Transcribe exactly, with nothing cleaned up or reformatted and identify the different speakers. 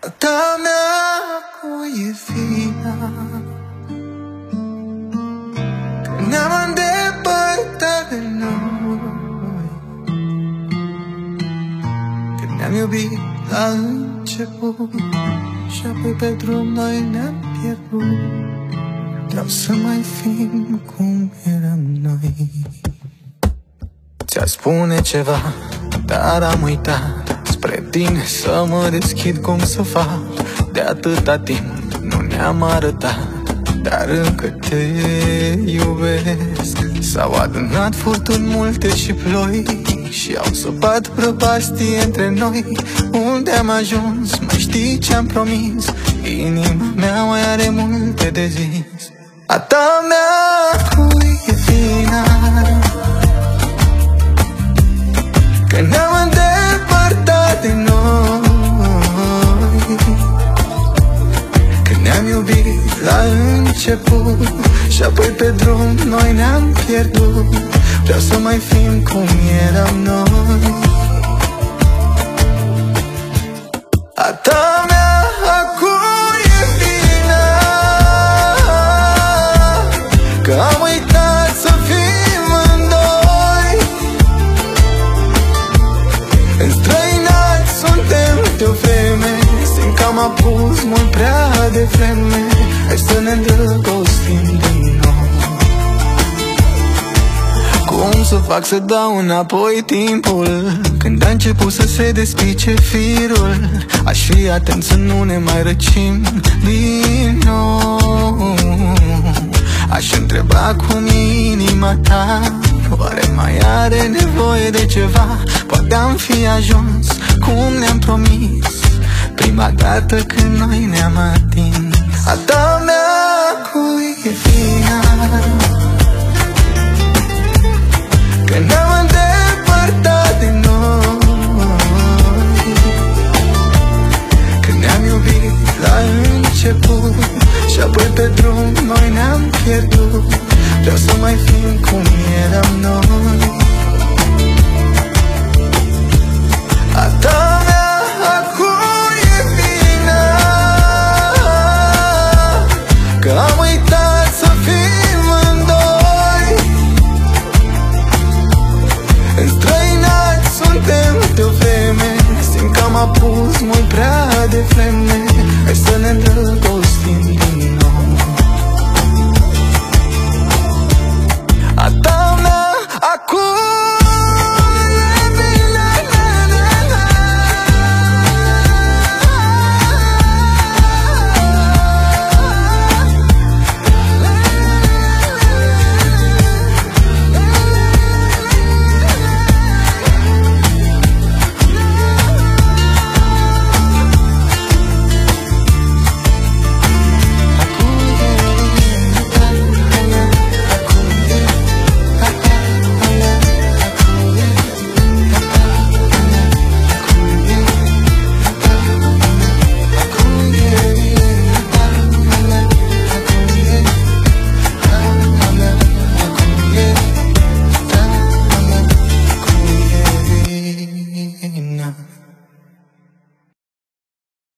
Speaker 1: A ta mea cui e fina, că ne-am îndepărtat de noi, că ne-am iubit la început și apoi pe drum noi ne-am pierdut. Vreau să mai fim cum eram noi. Ți-a spune ceva, dar am uitat spre tine să mă deschid cum să fac. De atâta timp nu ne-am arătat, dar încă te iubesc. S-au adunat furtuni multe și ploi și au săpat prăpastii între noi. Unde am ajuns, mai știi ce-am promis? Inima mea mai are multe de zis. A ta mea cui e vina, că ne-am îndepărtat de noi, că ne-am iubit la început și apoi pe drum noi ne-am pierdut. Vreau să mai fim cum eram noi. A ta mea acum e vina, că am uitat să fim îndoi. Înstrăinați suntem de o vreme, simt că am apus mult prea devreme. Hai să ne îndrăgostim din nou. Cum să fac să dau înapoi timpul, când a început să se despice firul? Aș fi atent să nu ne mai răcim din nou. Aș întreba cum e inima ta, oare mai are nevoie de ceva? Poate am fi ajuns cum ne-am promis prima dată când noi ne-am atins. A ta mea cui e vina, că ne-am îndepărtat de noi, că ne-am iubit la început și apoi pe drum noi ne-am pierdut. Vreau să mai fim cum eram noi. A ta mea acum e vina, că am uitat să fim îndoi. Înstrăinați suntem de o vreme, simt că am apus mult prea devreme. Hai să ne îndrăgostim din nou. A ta mea acum